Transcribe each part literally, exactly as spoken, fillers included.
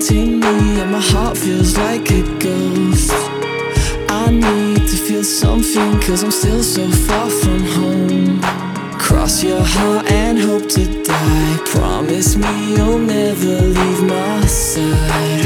haunting me, and my heart feels like a ghost. I need to feel something, cause I'm still so far from home. Cross your heart and hope to die. Promise me you'll never leave my side.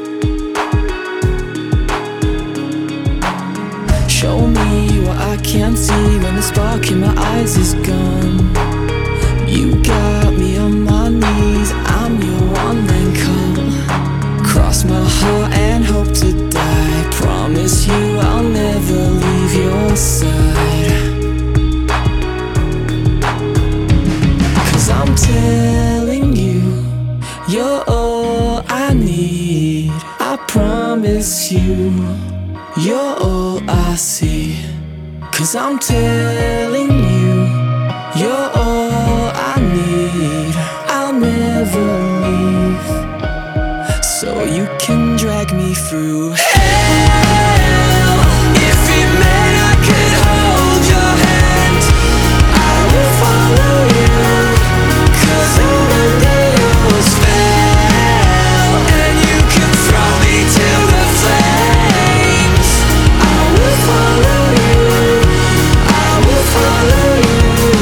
Show me what I can't see when the spark in my eyes is gone. You got me on my knees, I'm your one man call. Cross my heart and hope to die. Promise you I'll never leave your side. Cause I'm telling you, you're all I need. I promise you, you're all I see. Cause I'm telling you, you're all I need. I'll never leave, so you can drag me through hell. If it meant I could hold your hand, I will follow you. Cause I'm under your spell, and you can throw me to the flames. I will follow you, I will follow you.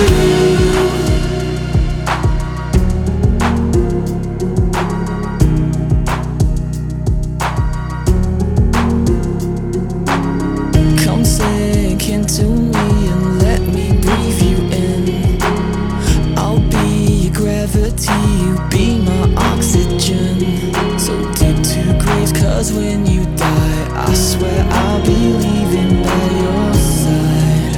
Come sink into me and let me breathe you in. I'll be your gravity, you be my oxygen. So dig two graves, cause when you die, I swear I'll be leaving by your side.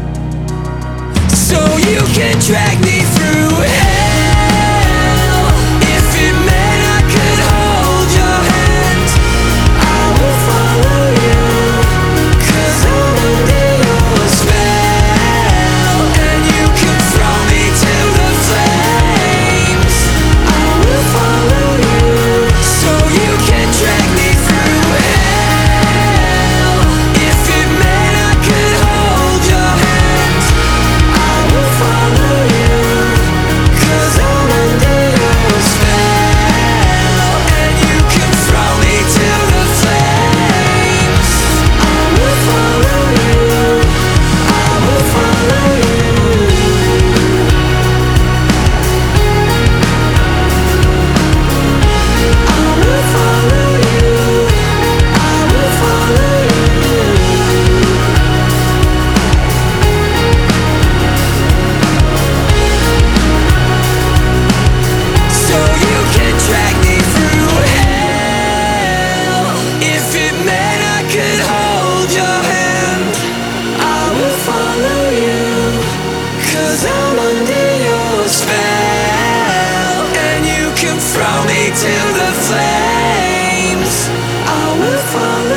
So you can drag me through hell. If it meant I could hold your hand, I will follow you. Cause I'm under your spell, and you can throw me to the flames. I will follow you, so you can drag me through hell. If it meant I could hold your hand, I will follow you. Cause I'm under your spell, and you can throw me to the flames. I will follow you, I will follow you. I will follow you, I will follow you. So you can drag me through hell. If it meant I could hold your hand, I will follow you. Cause I'm under your spell, and you can throw me to the flames. I will follow